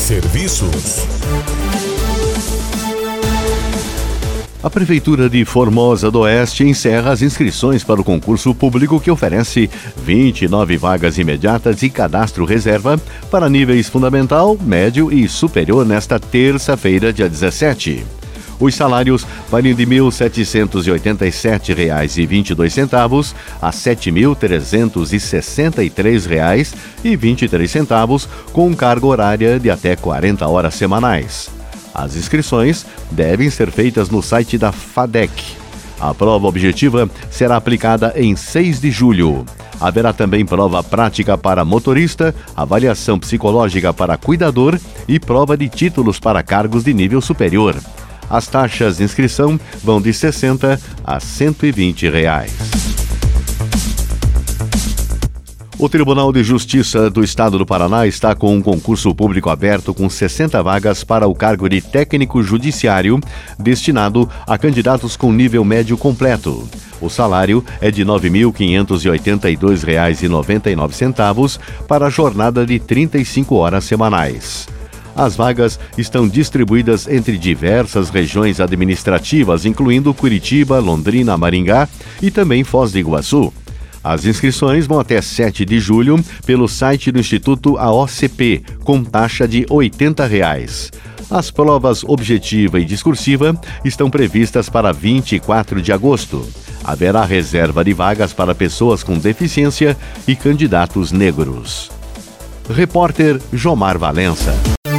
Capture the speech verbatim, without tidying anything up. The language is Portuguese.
Serviços. A Prefeitura de Formosa do Oeste encerra as inscrições para o concurso público que oferece vinte e nove vagas imediatas e cadastro reserva para níveis fundamental, médio e superior nesta terça-feira, dia dezessete. Os salários variam de mil setecentos e oitenta e sete reais e vinte e dois centavos a sete mil trezentos e sessenta e três reais e vinte e três centavos, com carga horária de até quarenta horas semanais. As inscrições devem ser feitas no site da FADEC. A prova objetiva será aplicada em seis de julho. Haverá também prova prática para motorista, avaliação psicológica para cuidador e prova de títulos para cargos de nível superior. As taxas de inscrição vão de sessenta a cento e vinte reais. O Tribunal de Justiça do Estado do Paraná está com um concurso público aberto com sessenta vagas para o cargo de técnico judiciário, destinado a candidatos com nível médio completo. O salário é de nove mil quinhentos e oitenta e dois reais e noventa e nove centavos para a jornada de trinta e cinco horas semanais. As vagas estão distribuídas entre diversas regiões administrativas, incluindo Curitiba, Londrina, Maringá e também Foz do Iguaçu. As inscrições vão até sete de julho pelo site do Instituto A O C P, com taxa de oitenta reais. As provas objetiva e discursiva estão previstas para vinte e quatro de agosto. Haverá reserva de vagas para pessoas com deficiência e candidatos negros. Repórter Jomar Valença.